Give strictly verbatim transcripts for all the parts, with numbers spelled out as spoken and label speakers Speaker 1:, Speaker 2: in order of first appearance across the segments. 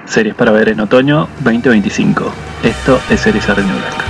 Speaker 1: series para ver en otoño veinte veinticinco. Esto es Series R New Black.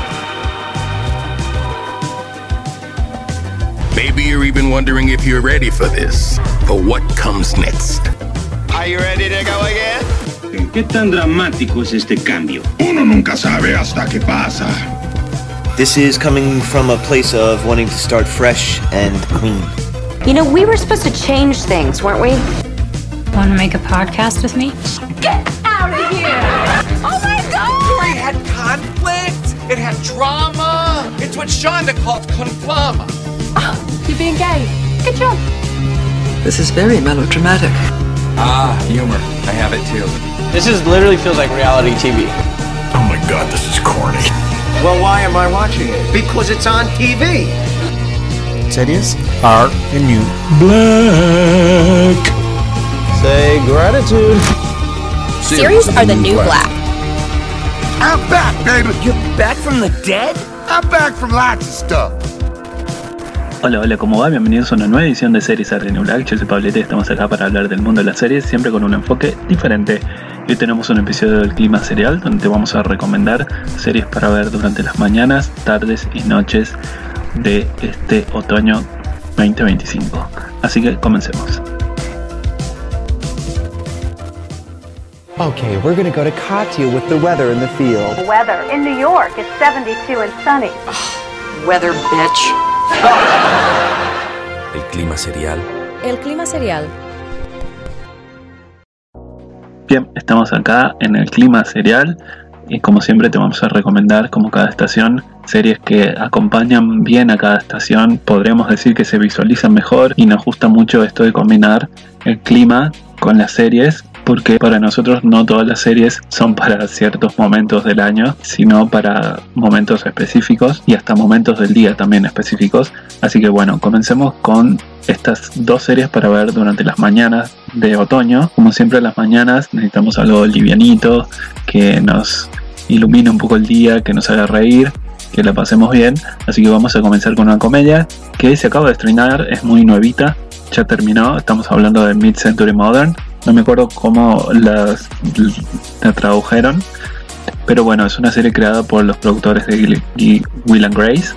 Speaker 2: Maybe you're even wondering if you're ready for this, for what comes next.
Speaker 3: Are you ready to go again?
Speaker 4: ¿Qué tan dramático es este cambio?
Speaker 5: Uno nunca sabe hasta qué pasa.
Speaker 6: This is coming from a place of wanting to start fresh and clean.
Speaker 7: You know, we were supposed to change things, weren't we?
Speaker 8: Want to make a podcast with me?
Speaker 7: Get out of here! Oh my God!
Speaker 3: It had conflict. It had drama. It's what Shonda calls conflama.
Speaker 7: Oh, you're being gay. Good job.
Speaker 9: This is very melodramatic.
Speaker 10: Ah, humor. I have it too.
Speaker 11: This is literally feels like reality T V.
Speaker 5: Oh my God, this is corny.
Speaker 3: Well, why am I watching it? Because it's on T V.
Speaker 6: Series are the new
Speaker 4: Black.
Speaker 11: Say gratitude.
Speaker 12: Series are the new black.
Speaker 5: I'm back, baby.
Speaker 3: You're back from the dead?
Speaker 5: I'm back from lots of stuff.
Speaker 1: Hola, hola, ¿cómo va? Bienvenidos a una nueva edición de Series R New Black. Yo soy Pablete y estamos acá para hablar del mundo de las series, siempre con un enfoque diferente. Hoy tenemos un episodio del Clima Serial, donde te vamos a recomendar series para ver durante las mañanas, tardes y noches de este otoño veinte veinticinco. Así que comencemos.
Speaker 13: Okay, we're gonna go to Katya with the weather in the field.
Speaker 14: Weather. In New York, it's seventy-two and sunny.
Speaker 12: Weather, bitch.
Speaker 10: El Clima Serial.
Speaker 12: El Clima Serial.
Speaker 1: Bien, estamos acá en el Clima Serial y como siempre te vamos a recomendar, como cada estación, series que acompañan bien a cada estación. Podríamos decir que se visualizan mejor y nos gusta mucho esto de combinar el clima con las series, porque para nosotros no todas las series son para ciertos momentos del año, sino para momentos específicos y hasta momentos del día también específicos. Así que bueno, comencemos con estas dos series para ver durante las mañanas de otoño. Como siempre, las mañanas necesitamos algo livianito, que nos ilumine un poco el día, que nos haga reír, que la pasemos bien. Así que vamos a comenzar con una comedia que se acaba de estrenar, es muy nuevita, ya terminó. Estamos hablando de Mid-Century Modern. No me acuerdo cómo las, la tradujeron, pero bueno, es una serie creada por los productores de Will and Grace.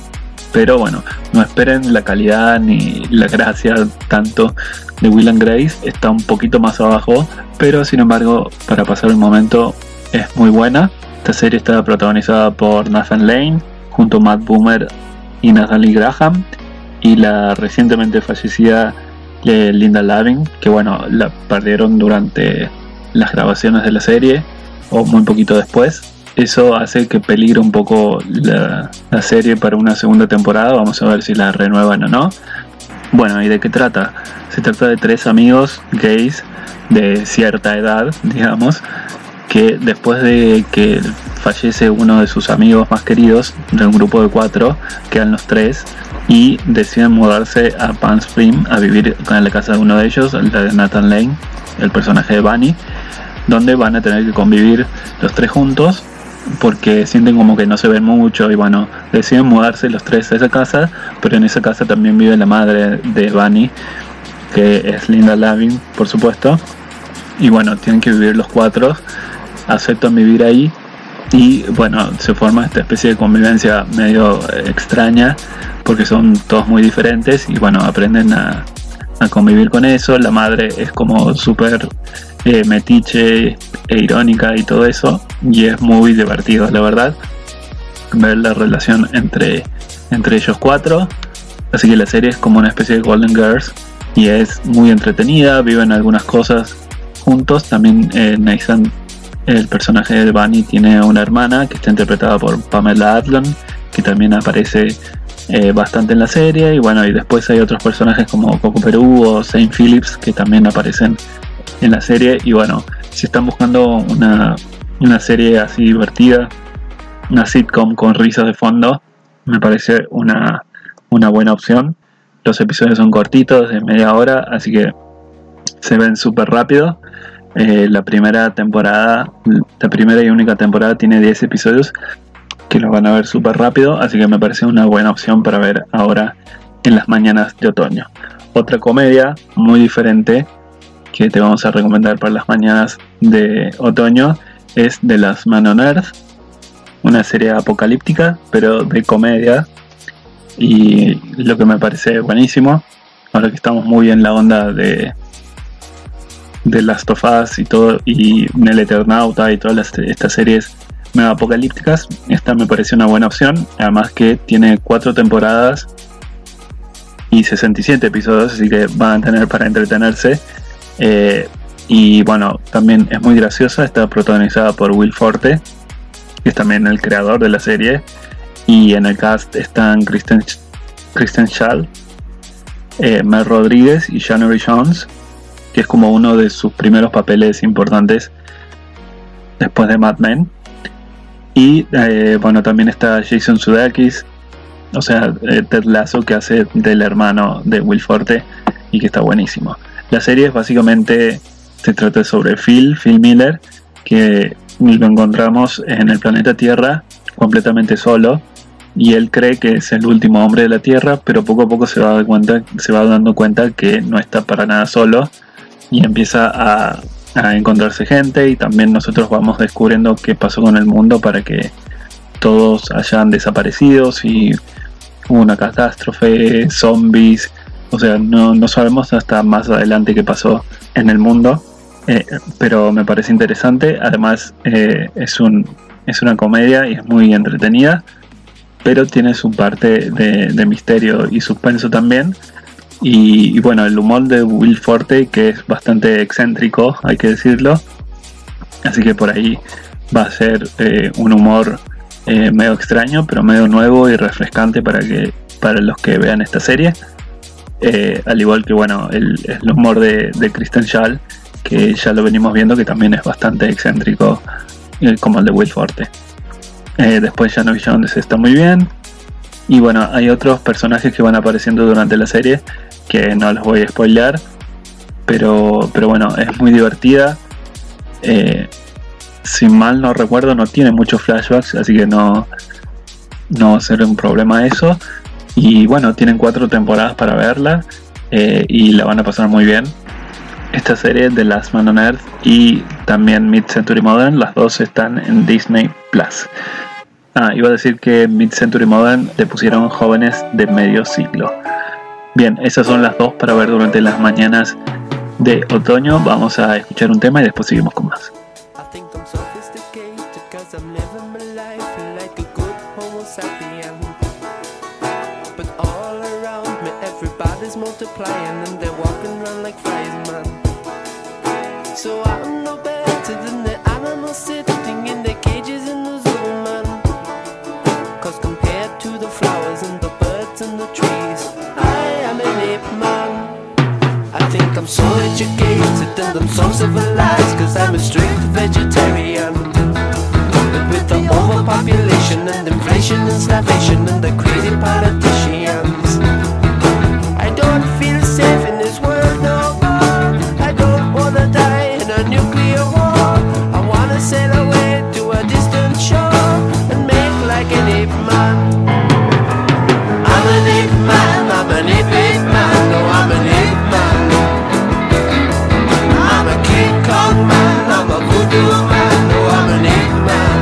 Speaker 1: Pero bueno, no esperen la calidad ni la gracia tanto de Will and Grace, está un poquito más abajo, pero sin embargo, para pasar un momento es muy buena. Esta serie está protagonizada por Nathan Lane junto a Matt Bomer y Natalie Graham, y la recientemente fallecida Linda Lavin, que bueno, la perdieron durante las grabaciones de la serie o muy poquito después. Eso hace que peligre un poco la, la serie para una segunda temporada. Vamos a ver si la renuevan o no. Bueno, ¿y de qué trata? Se trata de tres amigos gays de cierta edad, digamos, que después de que fallece uno de sus amigos más queridos de un grupo de cuatro, quedan los tres y deciden mudarse a Palm Springs a vivir en la casa de uno de ellos, la de Nathan Lane, el personaje de Bunny, donde van a tener que convivir los tres juntos porque sienten como que no se ven mucho y bueno, deciden mudarse los tres a esa casa, pero en esa casa también vive la madre de Bunny, que es Linda Lavin, por supuesto, y bueno, tienen que vivir los cuatro, aceptan vivir ahí y bueno, se forma esta especie de convivencia medio extraña porque son todos muy diferentes y bueno, aprenden a, a convivir con eso. La madre es como súper eh, metiche e irónica y todo eso, y es muy divertido, la verdad, ver la relación entre, entre ellos cuatro. Así que la serie es como una especie de Golden Girls y es muy entretenida, viven algunas cosas juntos. También eh, Nathan, el personaje de Bunny, tiene una hermana que está interpretada por Pamela Adlon, que también aparece eh, bastante en la serie. Y bueno, y después hay otros personajes como Coco Perú o Zane Phillips que también aparecen en la serie. Y bueno, si están buscando una, una serie así divertida, una sitcom con risas de fondo, me parece una, una buena opción. Los episodios son cortitos, de media hora, así que se ven súper rápido. Eh, la primera temporada, la primera y única temporada tiene diez episodios que los van a ver súper rápido, así que me parece una buena opción para ver ahora en las mañanas de otoño. Otra comedia muy diferente que te vamos a recomendar para las mañanas de otoño es The Last Man on Earth, una serie apocalíptica pero de comedia, y lo que me parece buenísimo, ahora que estamos muy en la onda de de Last of Us y todo, y El Eternauta y todas las, estas series mega apocalípticas, esta me parece una buena opción, además que tiene cuatro temporadas y sesenta y siete episodios, así que van a tener para entretenerse. Eh, y bueno, también es muy graciosa, está protagonizada por Will Forte, que es también el creador de la serie, y en el cast están Kristen, Kristen Schaal, eh, Mel Rodríguez y January Jones, que es como uno de sus primeros papeles importantes después de Mad Men. Y eh, bueno, también está Jason Sudeikis, o sea, eh, Ted Lasso, que hace del hermano de Will Forte y que está buenísimo. La serie es básicamente, se trata sobre Phil, Phil Miller, que lo encontramos en el planeta Tierra completamente solo, y él cree que es el último hombre de la Tierra, pero poco a poco se va, de cuenta, se va dando cuenta que no está para nada solo, y empieza a, a encontrarse gente, y también nosotros vamos descubriendo qué pasó con el mundo para que todos hayan desaparecido, si hubo una catástrofe, zombies, o sea, no, no sabemos hasta más adelante qué pasó en el mundo, eh, pero me parece interesante. Además eh, es, un, es una comedia y es muy entretenida, pero tiene su parte de, de misterio y suspenso también. Y, y bueno, el humor de Will Forte, que es bastante excéntrico, hay que decirlo, así que por ahí va a ser eh, un humor eh, medio extraño, pero medio nuevo y refrescante para que para los que vean esta serie. Eh, al igual que bueno, el, el humor de, de Kristen Schaal, que ya lo venimos viendo, que también es bastante excéntrico, eh, como el de Will Forte. Eh, después January Jones está muy bien. Y bueno, hay otros personajes que van apareciendo durante la serie que no los voy a spoilear, pero, pero bueno, es muy divertida. Eh, si mal no recuerdo, no tiene muchos flashbacks, así que no, no va a ser un problema eso. Y bueno, tienen cuatro temporadas para verla, eh, y la van a pasar muy bien. Esta serie de Last Man on Earth y también Mid-Century Modern, las dos están en Disney Plus. Ah, iba a decir que Mid-Century Modern le pusieron Jóvenes de Medio Siglo. Bien, esas son las dos para ver durante las mañanas de otoño. Vamos a escuchar un tema y después seguimos con más.
Speaker 15: So I'm no better than the animals sitting in their cages in the zoo, man. Cause compared to the flowers and the birds and the trees, I am an ape man. I think I'm so educated and I'm so civilized, cause I'm a strict vegetarian. But with the overpopulation and inflation and starvation and the crazy politicians, I don't feel safe in this world no more. I don't wanna die a nuclear war. I wanna sail away to a distant shore and make like an ape man. I'm an ape man, I'm an ape ape man, no I'm an ape man. I'm a King Kong man, I'm a voodoo man, no I'm an ape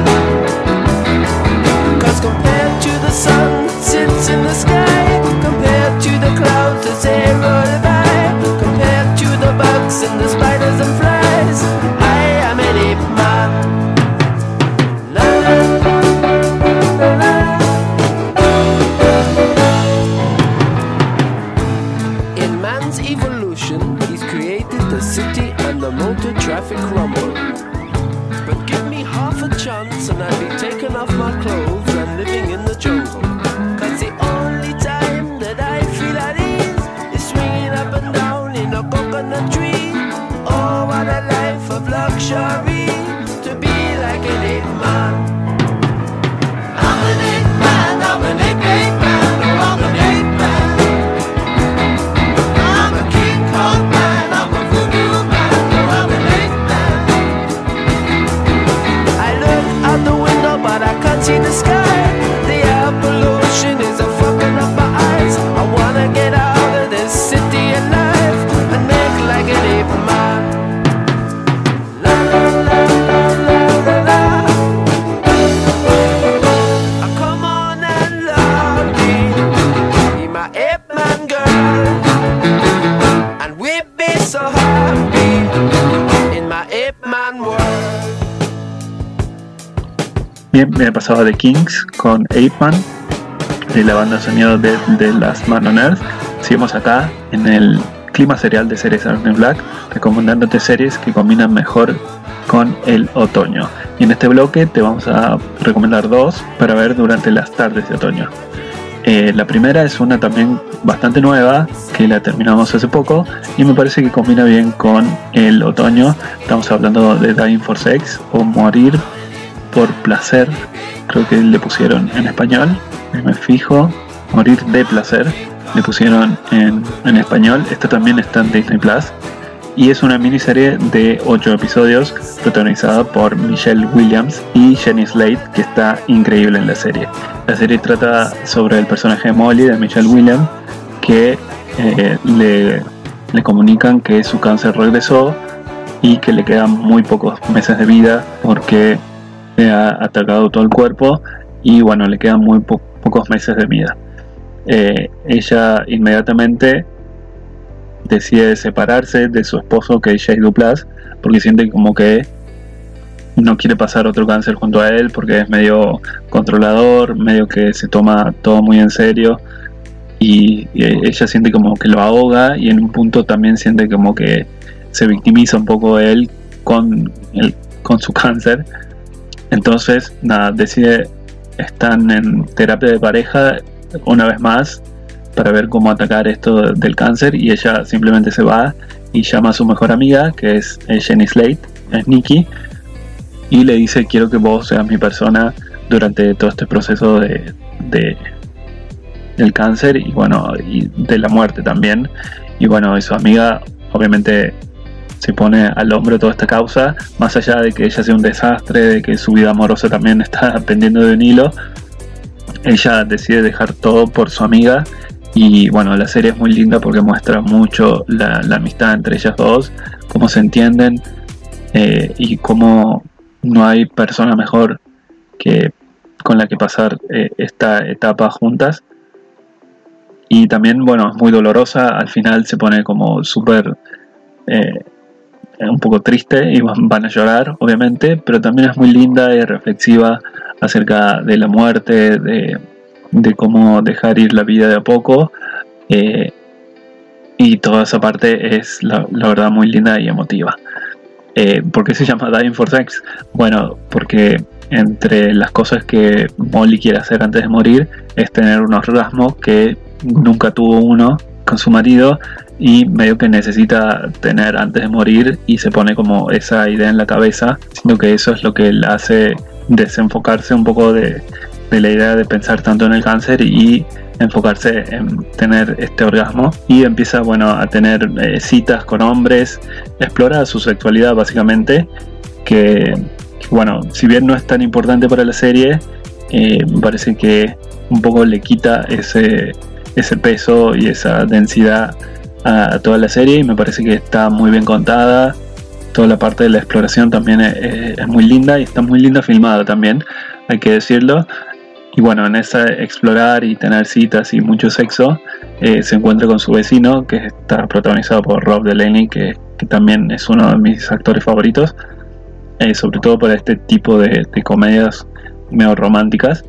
Speaker 15: man. Cause compared to the sun that sits in the sky, compared to the clouds as they roll by, compared to the bugs and the spiders and flies, I am an ape man. La la la la. In man's evolution, he's created the city and the motor traffic rumble. But give me half a chance and I'll be taking off my clothes and living in the jungle. Cause the only time that I feel at ease is swinging up and down in a coconut tree. Oh, what a life of luxury, to be like an ape man. I'm an ape man, I'm an ape ape man, no I'm an ape man. I'm a King Kong man, I'm a voodoo man, no I'm an ape man. I look out the window but I can't see the sky. The air pollution is a fucking up my eyes. I wanna get out of this city alive and make like an ape man.
Speaker 1: Bien, me he pasado de Kings con Ape Man, de la banda sonido de, de Last Man on Earth. Seguimos acá en el clima serial de series Orange is the New Black, recomendándote series que combinan mejor con el otoño. Y en este bloque te vamos a recomendar dos para ver durante las tardes de otoño. Eh, la primera es una también bastante nueva, que la terminamos hace poco y me parece que combina bien con el otoño. Estamos hablando de Dying for Sex, o Morir por Placer, creo que le pusieron en español, me fijo, Morir de Placer le pusieron en, en español. Esta también está en Disney Plus y es una miniserie de ocho episodios protagonizada por Michelle Williams y Jenny Slate, que está increíble en la serie. La serie trata sobre el personaje de Molly, de Michelle Williams, que eh, le, le comunican que su cáncer regresó y que le quedan muy pocos meses de vida porque le ha atacado todo el cuerpo y bueno, le quedan muy po- pocos meses de vida. Eh, ella inmediatamente decide separarse de su esposo, que es Jay Duplass, porque siente como que no quiere pasar otro cáncer junto a él, porque es medio controlador, medio que se toma todo muy en serio y, y ella siente como que lo ahoga, y en un punto también siente como que se victimiza un poco él con, el, con su cáncer. Entonces nada, decide, están en terapia de pareja una vez más para ver cómo atacar esto del cáncer, y ella simplemente se va y llama a su mejor amiga, que es Jenny Slate, es Nikki, y le dice: quiero que vos seas mi persona durante todo este proceso de, de del cáncer y bueno, y de la muerte también. Y bueno, y su amiga obviamente se pone al hombro toda esta causa, más allá de que ella sea un desastre, de que su vida amorosa también está pendiendo de un hilo. Ella decide dejar todo por su amiga. Y bueno, la serie es muy linda porque muestra mucho la, la amistad entre ellas dos, cómo se entienden eh, y cómo no hay persona mejor que con la que pasar eh, esta etapa juntas. Y también, bueno, es muy dolorosa, al final se pone como súper eh, un poco triste y van, van a llorar, obviamente, pero también es muy linda y reflexiva acerca de la muerte, de... de cómo dejar ir la vida de a poco, eh, y toda esa parte es la, la verdad muy linda y emotiva. Eh, ¿Por qué se llama Dying for Sex? Bueno, porque entre las cosas que Molly quiere hacer antes de morir es tener un orgasmo, que nunca tuvo uno con su marido y medio que necesita tener antes de morir, y se pone como esa idea en la cabeza, siendo que eso es lo que le hace desenfocarse un poco de de la idea de pensar tanto en el cáncer y enfocarse en tener este orgasmo, y empieza, bueno, a tener eh, citas con hombres, explora su sexualidad básicamente, que, que bueno, si bien no es tan importante para la serie, eh, me parece que un poco le quita ese, ese peso y esa densidad a, a toda la serie, y me parece que está muy bien contada. Toda la parte de la exploración también es, es muy linda, y está muy linda filmada también, hay que decirlo. Y bueno, en esa explorar y tener citas y mucho sexo, eh, se encuentra con su vecino, que está protagonizado por Rob Delaney, que, que también es uno de mis actores favoritos, eh, sobre todo por este tipo de, de comedias medio románticas.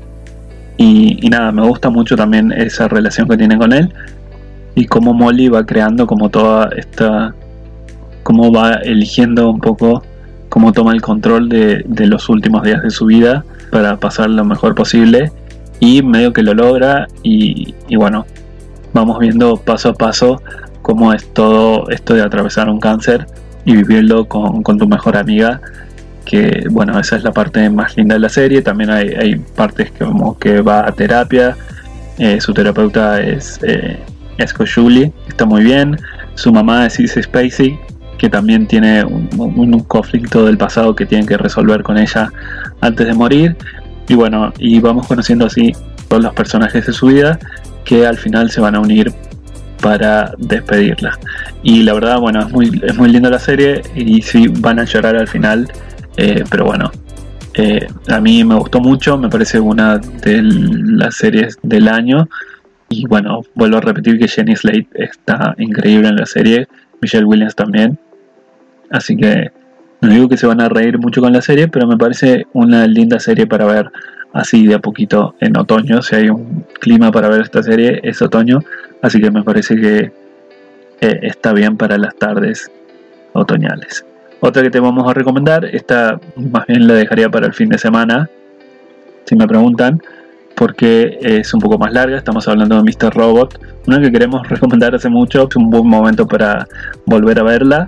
Speaker 1: Y, y nada, me gusta mucho también esa relación que tiene con él, y cómo Molly va creando como toda esta... cómo va eligiendo un poco cómo toma el control de, de los últimos días de su vida para pasar lo mejor posible, y medio que lo logra. Y, y bueno, vamos viendo paso a paso cómo es todo esto de atravesar un cáncer y vivirlo con, con tu mejor amiga, que bueno, esa es la parte más linda de la serie. También hay, hay partes que como que va a terapia, eh, su terapeuta es eh, Esco Julie, está muy bien. Su mamá es Sissy Spacek, que también tiene un, un, un conflicto del pasado que tienen que resolver con ella antes de morir. Y bueno, y vamos conociendo así todos los personajes de su vida, que al final se van a unir para despedirla. Y la verdad, bueno, es muy, es muy linda la serie, y sí van a llorar al final, eh, pero bueno, eh, a mí me gustó mucho, me parece una de las series del año. Y bueno, vuelvo a repetir que Jenny Slate está increíble en la serie, Michelle Williams también. Así que No digo que se van a reír mucho con la serie, pero me parece una linda serie para ver así de a poquito en otoño. Si hay un clima para ver esta serie es otoño, así que me parece que eh, está bien para las tardes otoñales. Otra que te vamos a recomendar, esta más bien la dejaría para el fin de semana, si me preguntan, porque es un poco más larga. Estamos hablando de míster Robot, una que queremos recomendar hace mucho. Es un buen momento para volver a verla.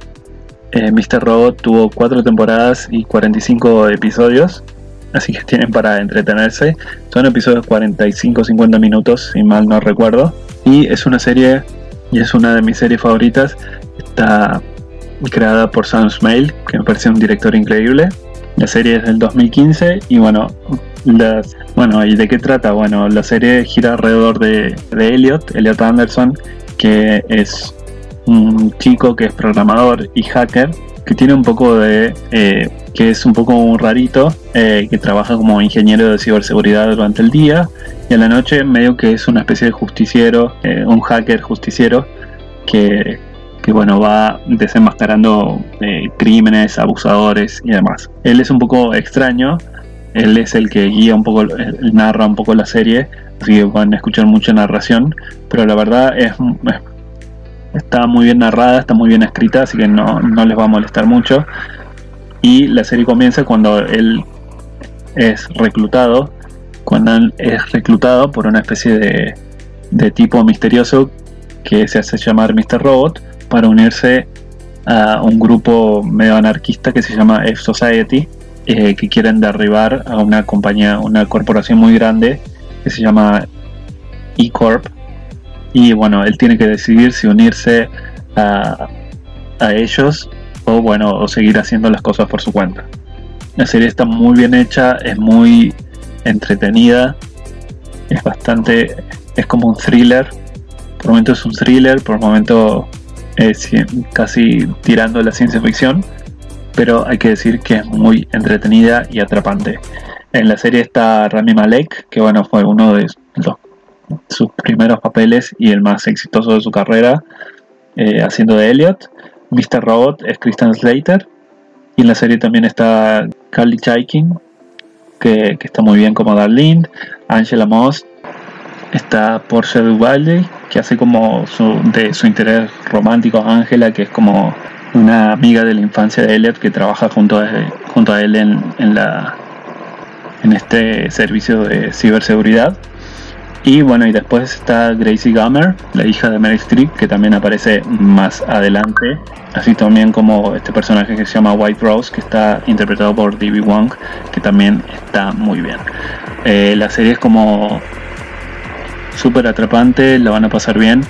Speaker 1: eh, míster Robot tuvo cuatro temporadas y cuarenta y cinco episodios, así que tienen para entretenerse. Son episodios de cuarenta y cinco a cincuenta minutos, si mal no recuerdo, y es una serie, y es una de mis series favoritas. Está creada por Sam Esmail, que me parece un director increíble. La serie es del dos mil quince y bueno, las, bueno, ¿y de qué trata? Bueno, la serie gira alrededor de, de Elliot, Elliot Anderson, que es un chico que es programador y hacker, que tiene un poco de, eh, que es un poco un rarito, eh, que trabaja como ingeniero de ciberseguridad durante el día, y a la noche medio que es una especie de justiciero, eh, un hacker justiciero, que, que bueno, va desenmascarando eh, crímenes, abusadores y demás. Él es un poco extraño, él es el que guía un poco, él narra un poco la serie, así que van a escuchar mucha narración, pero la verdad es, es está muy bien narrada, está muy bien escrita, así que no, no les va a molestar mucho. Y la serie comienza cuando él es reclutado, cuando él es reclutado por una especie de, de tipo misterioso que se hace llamar míster Robot, para unirse a un grupo medio anarquista que se llama F-Society, eh, que quieren derribar a una compañía, una corporación muy grande que se llama E-Corp. Y bueno, él tiene que decidir si unirse a, a ellos o bueno, o seguir haciendo las cosas por su cuenta. La serie está muy bien hecha, es muy entretenida, es bastante, es como un thriller. Por momentos es un thriller, por momentos es casi tirando a la ciencia ficción, pero hay que decir que es muy entretenida y atrapante. En la serie está Rami Malek, que bueno, fue uno de los sus primeros papeles y el más exitoso de su carrera, eh, haciendo de Elliot. míster Robot es Christian Slater, y en la serie también está Carly Chaikin, que, que está muy bien como Darlene. Angela Moss, está Portia de Uvalde, que hace como su, de su interés romántico Angela, que es como una amiga de la infancia de Elliot que trabaja junto a, junto a él en, en, la, en este servicio de ciberseguridad. Y bueno, y después está Gracie Gummer, la hija de Meryl Streep, que también aparece más adelante, así también como este personaje que se llama White Rose, que está interpretado por D B Wong, que también está muy bien. Eh, la serie es como súper atrapante, la van a pasar bien.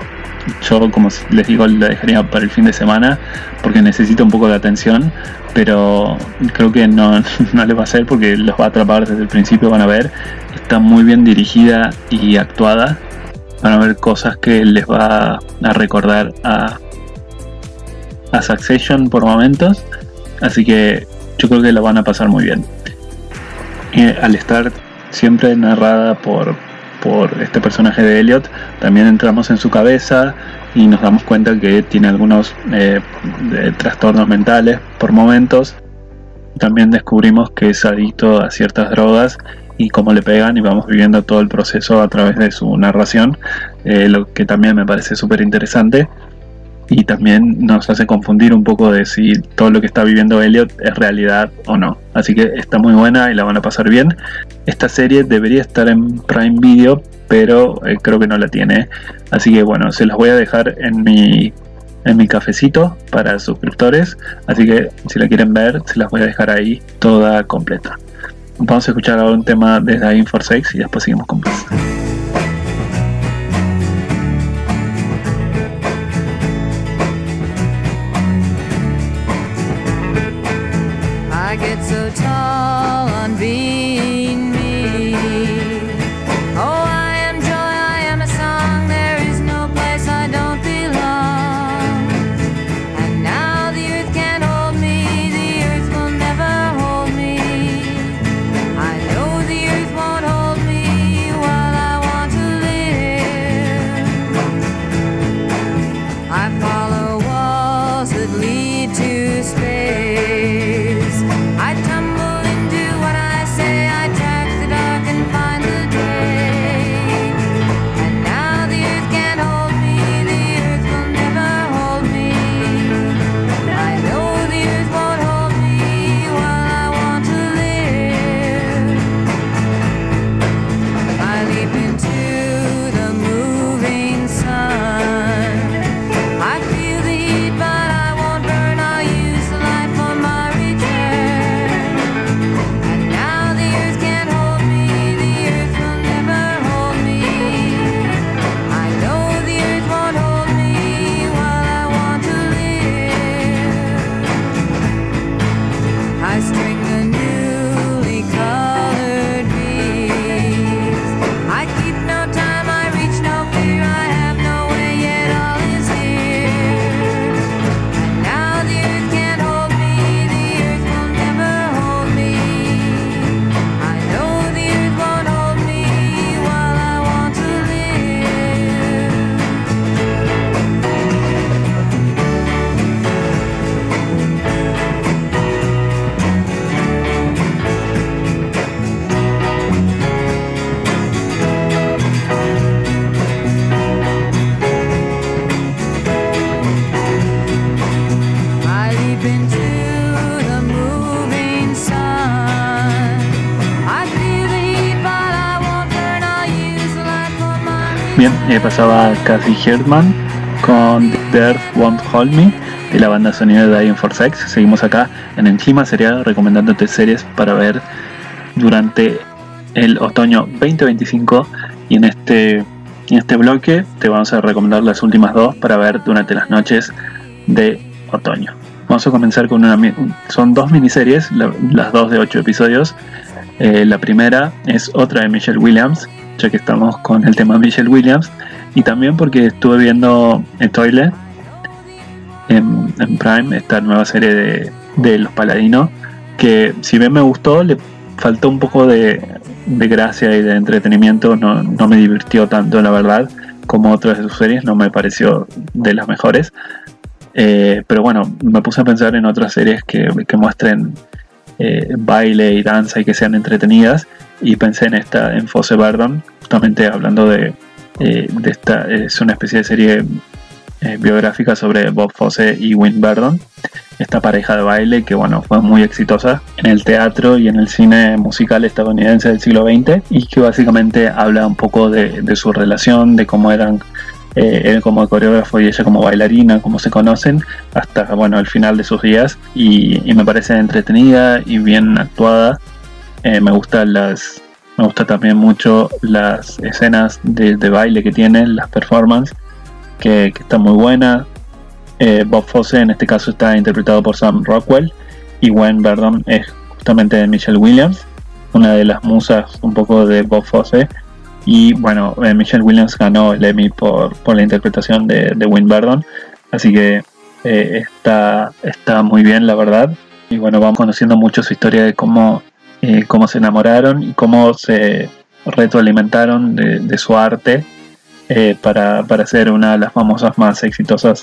Speaker 1: Yo, como les digo, la dejaría para el fin de semana porque necesita un poco de atención, pero creo que no, no les va a hacer porque los va a atrapar desde el principio. Van a ver, está muy bien dirigida y actuada, van a ver cosas que les va a recordar a, a Succession por momentos, así que yo creo que la van a pasar muy bien. Y al estar siempre narrada por por este personaje de Elliot, también entramos en su cabeza y nos damos cuenta que tiene algunos eh, de trastornos mentales por momentos. También descubrimos que es adicto a ciertas drogas y cómo le pegan, y vamos viviendo todo el proceso a través de su narración, eh, lo que también me parece súper interesante. Y también nos hace confundir un poco de si todo lo que está viviendo Elliot es realidad o no. Así que está muy buena y la van a pasar bien. Esta serie debería estar en Prime Video, pero eh, creo que no la tiene. Así que bueno, se las voy a dejar en mi, en mi cafecito para suscriptores. Así que si la quieren ver, se las voy a dejar ahí toda completa. Vamos a escuchar ahora un tema desde A Info Sex y después seguimos con más.
Speaker 16: I follow walls that lead to space.
Speaker 1: Bien, eh, pasaba Cassie Herdman con The Earth Won't Hold Me, de la banda sonora de Dying for Sex. Seguimos acá en el clima serial recomendándote series para ver durante el otoño veinte veinticinco, y en este, en este bloque te vamos a recomendar las últimas dos para ver durante las noches de otoño. Vamos a comenzar con una, son dos miniseries, la, las dos de ocho episodios. Eh, la primera es otra de Michelle Williams, ya que estamos con el tema de Michelle Williams, y también porque estuve viendo en Toilet en, en Prime, esta nueva serie de, de Los Paladinos, que si bien me gustó, le faltó un poco de, de gracia y de entretenimiento. No, no me divirtió tanto, la verdad, como otras de sus series, no me pareció de las mejores. Eh, pero bueno, me puse a pensar en otras series que, que muestren eh, baile y danza y que sean entretenidas, y pensé en esta, en Fosse Verdon, justamente hablando de, eh, de esta, es una especie de serie eh, biográfica sobre Bob Fosse y Win Verdon, esta pareja de baile que bueno, fue muy exitosa en el teatro y en el cine musical estadounidense del siglo veinte, y que básicamente habla un poco de, de su relación, de cómo eran eh, él como coreógrafo y ella como bailarina, cómo se conocen hasta bueno, el final de sus días, y, y me parece entretenida y bien actuada. Eh, me gustan las me gusta también mucho las escenas de, de baile que tienen, las performances que, que están muy buenas. eh, Bob Fosse en este caso está interpretado por Sam Rockwell, y Gwen Verdon es justamente de Michelle Williams, una de las musas un poco de Bob Fosse, y bueno, eh, Michelle Williams ganó el Emmy por, por la interpretación de, de Gwen Verdon, así que eh, está, está muy bien, la verdad. Y bueno, vamos conociendo mucho su historia de cómo Eh, cómo se enamoraron y cómo se retroalimentaron de, de su arte eh, para, para ser una de las famosas más exitosas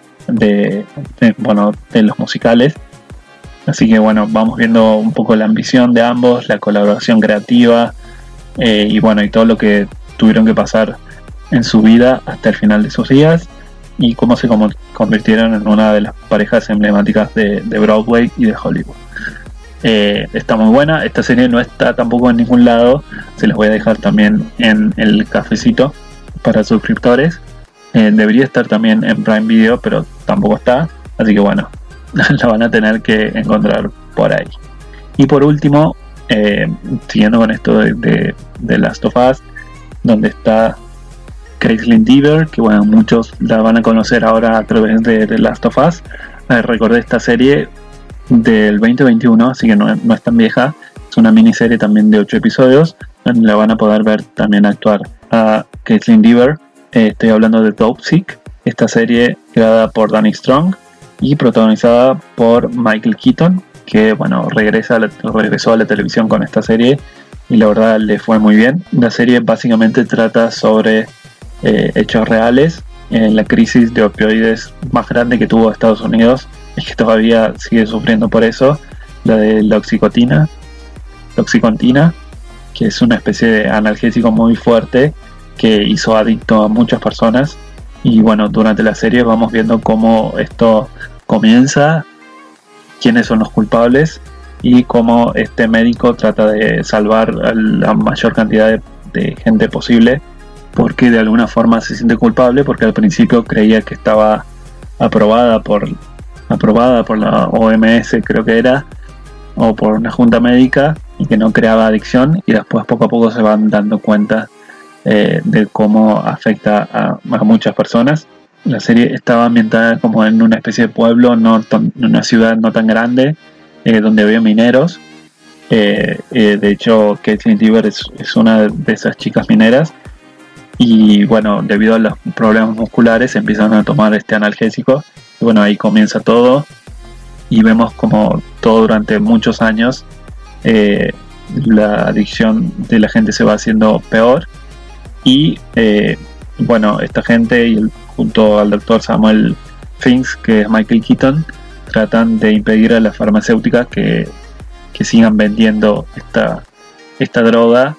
Speaker 1: de, de, bueno, de los musicales. Así que bueno, vamos viendo un poco la ambición de ambos, la colaboración creativa eh, y bueno, y todo lo que tuvieron que pasar en su vida hasta el final de sus días, y cómo se como, convirtieron en una de las parejas emblemáticas de, de Broadway y de Hollywood. Eh, está muy buena, esta serie no está tampoco en ningún lado, se las voy a dejar también en el cafecito para suscriptores. Eh, debería estar también en Prime Video, pero tampoco está, así que bueno, la van a tener que encontrar por ahí. Y por último, eh, siguiendo con esto de, de, de Last of Us, donde está Caitlin Dever, que bueno, muchos la van a conocer ahora a través de, de Last of Us. Eh, recordé esta serie del veinte veintiuno, así que no, no es tan vieja, es una miniserie también de ocho episodios, donde la van a poder ver también actuar a Caitlin Dever. Eh, estoy hablando de Toxic, esta serie creada por Danny Strong y protagonizada por Michael Keaton, que bueno, regresa a la, regresó a la televisión con esta serie y la verdad le fue muy bien. La serie básicamente trata sobre eh, hechos reales en la crisis de opioides más grande que tuvo Estados Unidos, es que todavía sigue sufriendo por eso, la de la oxicotina, la oxicontina, que es una especie de analgésico muy fuerte que hizo adicto a muchas personas. Y bueno, durante la serie vamos viendo cómo esto comienza, quiénes son los culpables y cómo este médico trata de salvar a la mayor cantidad de, de gente posible, porque de alguna forma se siente culpable, porque al principio creía que estaba aprobada por aprobada por la O M S, creo que era, o por una junta médica, y que no creaba adicción, y después poco a poco se van dando cuenta eh, de cómo afecta a, a muchas personas. La serie estaba ambientada como en una especie de pueblo, no tan, en una ciudad no tan grande, eh, donde había mineros. Eh, eh, de hecho, Caitlin Dever es, es una de esas chicas mineras, y bueno, debido a los problemas musculares empiezan a tomar este analgésico. Y bueno, ahí comienza todo y vemos como todo durante muchos años eh, la adicción de la gente se va haciendo peor, y eh, bueno, esta gente y el, junto al doctor Samuel Fiennes, que es Michael Keaton, tratan de impedir a las farmacéuticas que, que sigan vendiendo esta, esta droga,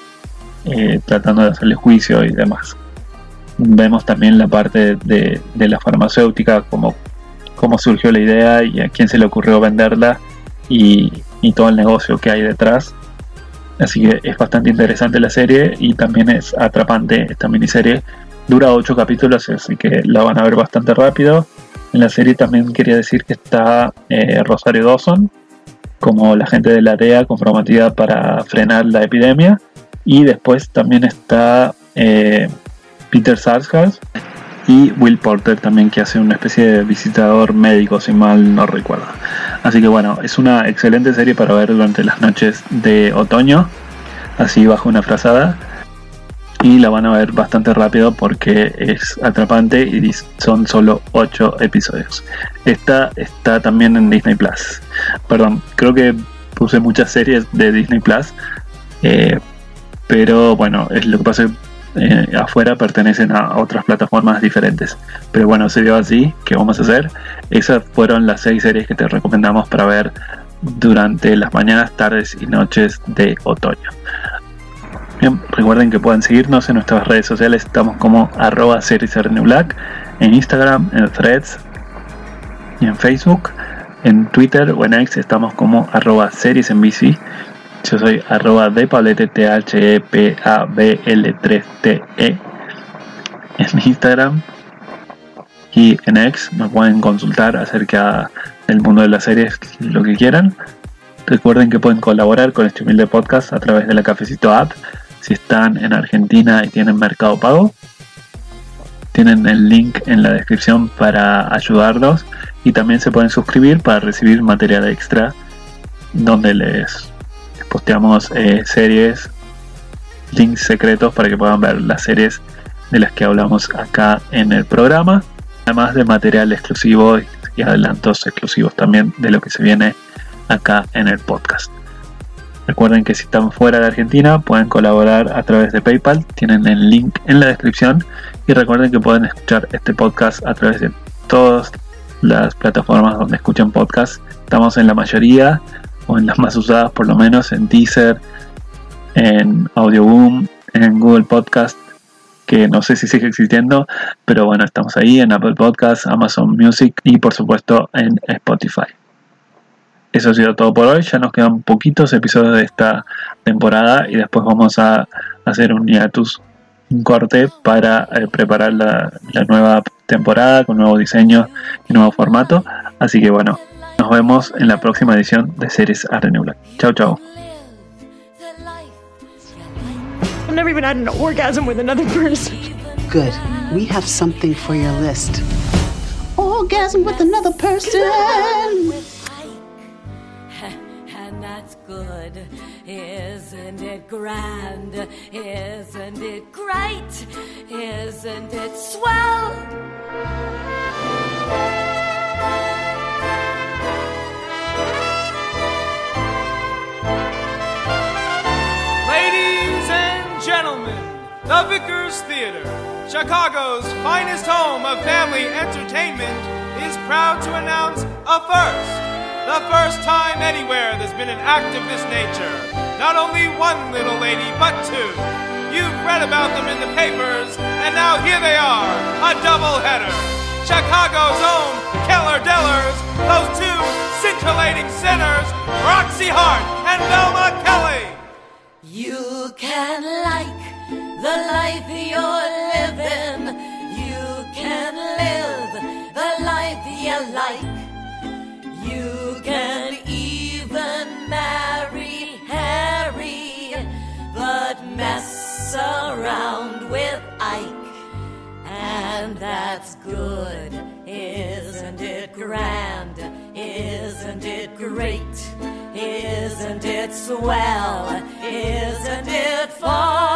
Speaker 1: eh, tratando de hacerle juicio y demás. Vemos también la parte de, de la farmacéutica, cómo, cómo surgió la idea y a quién se le ocurrió venderla, y, y todo el negocio que hay detrás. Así que es bastante interesante la serie y también es atrapante esta miniserie. Dura ocho capítulos, así que la van a ver bastante rápido. En la serie también quería decir que está eh, Rosario Dawson como la gente de la D E A comprometida para frenar la epidemia. Y después también está eh, Peter Sarsgaard y Will Porter también, que hace una especie de visitador médico, si mal no recuerdo. Así que bueno, es una excelente serie para ver durante las noches de otoño, así bajo una frazada, y la van a ver bastante rápido porque es atrapante y son solo ocho episodios. Esta está también en Disney Plus. Perdón, creo que puse muchas series de Disney Plus, eh, pero bueno, es lo que pasa. Eh, afuera pertenecen a otras plataformas diferentes, pero bueno, se dio así. ¿Qué vamos a hacer? Esas fueron las seis series que te recomendamos para ver durante las mañanas, tardes y noches de otoño. Bien, recuerden que pueden seguirnos en nuestras redes sociales. Estamos como arroba seriesrnblack en Instagram, en Threads y en Facebook. En Twitter o en X estamos como arroba seriesnbc. Yo soy arroba de Pablete, T H E P A B L tres T E en Instagram, y en X nos pueden consultar acerca del mundo de las series, lo que quieran. Recuerden que pueden colaborar con este humilde podcast a través de la Cafecito App. Si están en Argentina y tienen Mercado Pago, tienen el link en la descripción para ayudarlos, y también se pueden suscribir para recibir material extra donde les posteamos eh, series, links secretos para que puedan ver las series de las que hablamos acá en el programa, además de material exclusivo y adelantos exclusivos también de lo que se viene acá en el podcast. Recuerden que si están fuera de Argentina pueden colaborar a través de PayPal, tienen el link en la descripción, y recuerden que pueden escuchar este podcast a través de todas las plataformas donde escuchan podcast. Estamos en la mayoría, o en las más usadas por lo menos, en Deezer, en Audioboom, en Google Podcast, que no sé si sigue existiendo, pero bueno, estamos ahí, en Apple Podcasts, Amazon Music y por supuesto en Spotify. Eso ha sido todo por hoy. Ya nos quedan poquitos episodios de esta temporada y después vamos a hacer un hiatus, un corte para eh, preparar la, la nueva temporada con nuevo diseño y nuevo formato. Así que bueno, nos vemos en la próxima edición de Series R N Black. Chao, chao.
Speaker 16: I've never even had an orgasm with another person.
Speaker 17: Good. We have something for your list. Orgasm with another person.
Speaker 18: And that's good. Isn't it grand? Isn't it great? Isn't it swell?
Speaker 19: Ladies and gentlemen, the Vickers Theater, Chicago's finest home of family entertainment, is proud to announce a first. The first time anywhere there's been an act of this nature. Not only one little lady, but two. You've read about them in the papers, and now here they are, a double-header. Chicago's own Killer Dillers, those two scintillating sinners, Roxy Hart and Velma Kelly.
Speaker 18: You can like the life you're living. You can live the life you like. You can even marry Harry, but mess around with Ike. And that's good, isn't it grand? Isn't it great? Isn't it swell? Isn't it fun?